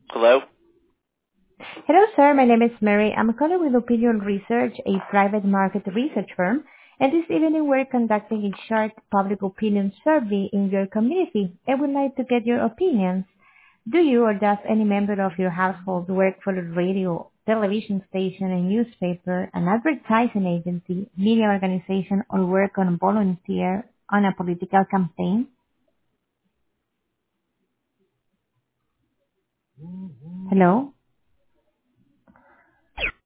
Hello? Hello, sir. My name is Mary. I'm calling with Opinion Research, a private market research firm, and this evening we're conducting a short public opinion survey in your community. I would like to get your opinions. Do you or does any member of your household work for a radio, television station, a newspaper, an advertising agency, media organization, or work on volunteer on a political campaign? Hello?